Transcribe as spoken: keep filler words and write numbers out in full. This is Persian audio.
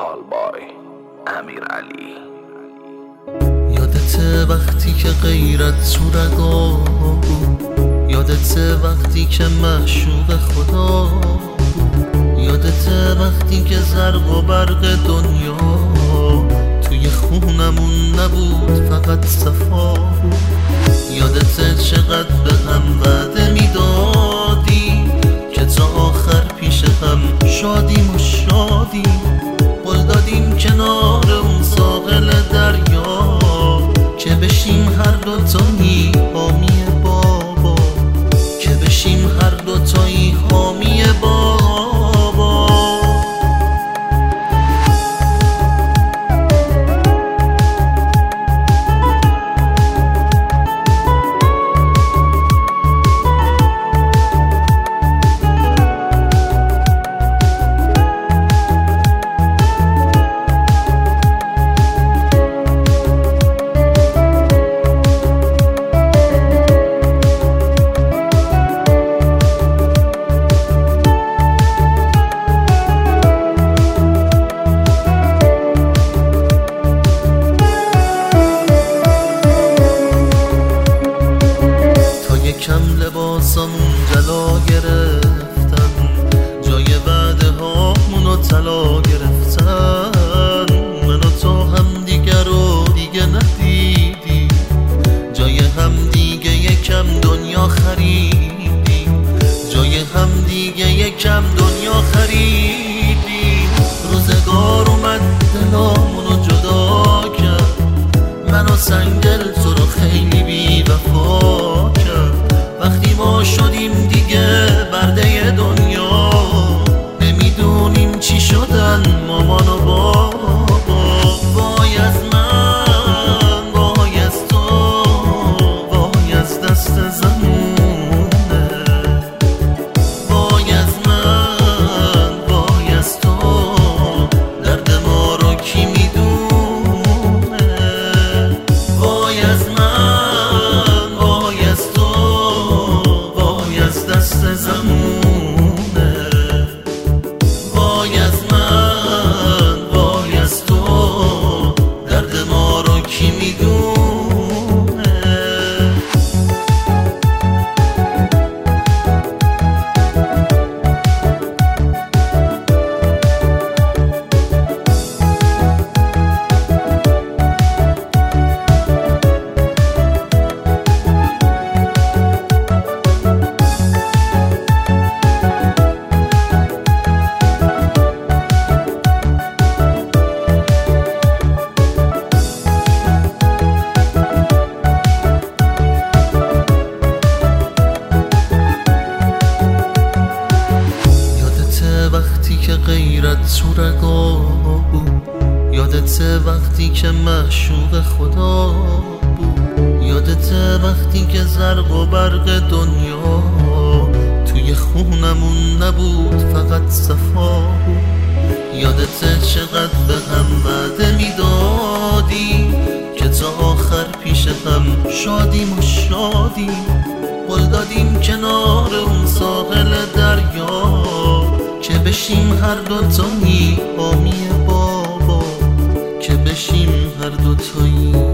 کالبای امیرعلی. یادت وقتی که غیرت سورگا بود، یادت وقتی که معشوق خدا بود، یادت وقتی که زرق و برق دنیا توی خونمون نبود فقط صفا بود. یادت چقدر به هم وعده میدادی که تا آخر پیش هم شادیم و شادیم، قول دادیم کنار اون ساحل دریا که بشیم هر دوتایی حامی بابا، که بشیم هر دوتایی حامی بابا. کم لباسامون جلا گرفتن، جای وعده هامونو طلا گرفتن. من و تو هم دیگر رو دیگه ندیدیم، جای هم دیگه یکم دنیا خریدیم، جای هم دیگه یکم دنیا خریدیم. روزگار اومد دلامونو جدا کرد، من و سنگل تو رو خیلی بی وفا کرد. وقتی ما شدیم دیگه برده دنیا، نمیدونیم چی شدن مامان و بابا. وای از من، وای از تو، وای از دست زمونه. وای از من، وای از تو، درد ما رو کی میدونه. وای از من، وای از تو، دست زمونه. وای از من، وای از تو، درد ما رو کی میدونه. وقتی که غیرت سورگا بود، یادت وقتی که معشوق خدا بود، یادت وقتی که زرق و برق دنیا توی خونمون نبود فقط صفا بود. یادت چقدر به هم وعده میدادی که تا آخر پیش هم شادیم و شادیم، قول دادیم کنار اون ساحل دریا که بشیم هر دوتایی حامی بابا، که بشیم هر دوتایی